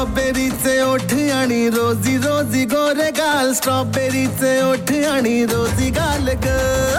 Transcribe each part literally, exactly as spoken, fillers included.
स्ट्रॉबेरीचे ओठ आणि रोजी रोजी गोरे गाल, स्ट्रॉबेरीचे ओठ आणि रोजी गाल ग.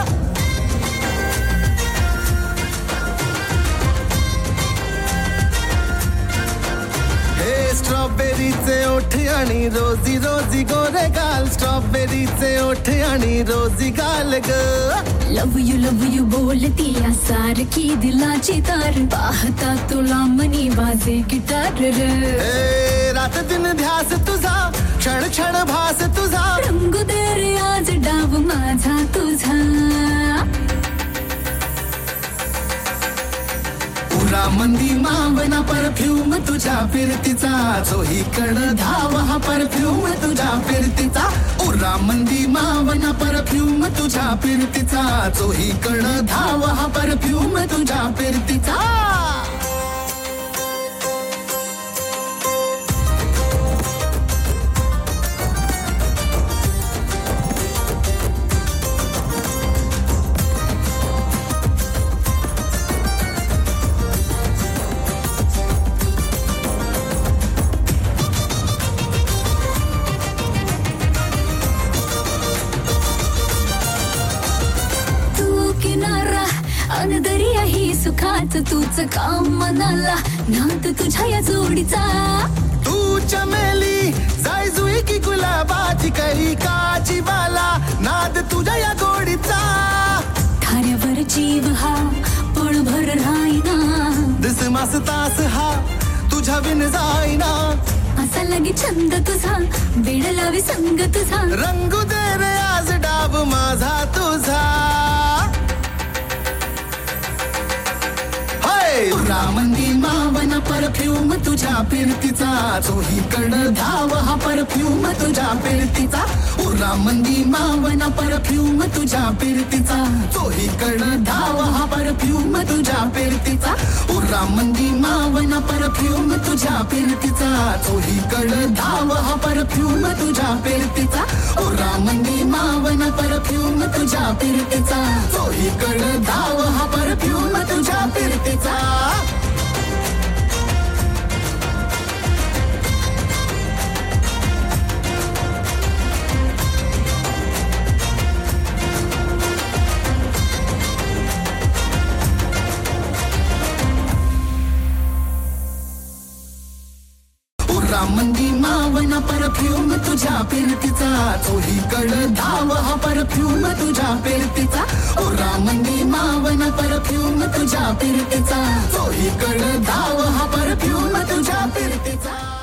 स्ट्रॉबेरीचे ओठ आणि रोजी रोजी गोरे गाल, स्ट्रॉबेरीचे ओठ आणि रोजी गाल ग. लव यू लव यू बोलती या सारखी दिलाची तार, पाहता तुला मनी वाजे गिटार रे. रात दिन ध्यास तुझा, क्षण क्षण भास तुझा, रंगू दे रे आज डाव माझा तुझा. उरा मंदी मावना परफ्यूम तुझ्या फिरतीचा, चोहीकड धाव हा परफ्यूम तुझ्या फिरतीचा. उरा मंदी मावना परफ्यूम तुझ्या फिरतीचा, चोहीकड धाव हा परफ्यूम तुझ्या फिरतीचा. अन दर्या ही सुखाच तूच काम मनाला, नाद तुझ्या या जोडीचा. तू चमेली जायजुई की गुलाबाची कळी काची बाला, नाद तुझ्या या गोडीचा. थाऱ्यावर जीव हा पळभर राहीना, दिस मास तास हा तुझ्या बिन जाईना. असा लगे छंद तुझा, वेळ लावी संग तुझा, रंगू दे रे आज डाव माझा तुझा. उरा मंदी मावना परफ्यूम तुझ्या फिरतीचा, चोहीकड धाव हा परफ्यूम तुझ्या फिरतीचा. उरा मंदी मावना परफ्यूम तुझ्या फिरतीचा, चोहीकड धाव हा परफ्यूम तुझ्या फिरतीचा. उरा मंदी मावना परफ्यूम तुझ्या फिरतीचा, चोहीकड धाव हा परफ्यूम तुझ्या फिरतीचा. उरा मंदी मावना परफ्यूम तुझ्या फिरतीचा, चोहीकड धाव हा परफ्यूम तुझ्या फिरतीचा. उरा मंदी मावना परफ्यूम तुझ्या फिरतीचा, चोहीकड धाव हा परफ्यूम तुझ्या फिरतीचा. उरा मंदी मावना परफ्यूम तुझ्या फिरतीचा, चोहीकड धाव हा परफ्यूम तुझ्या फिरतीचा.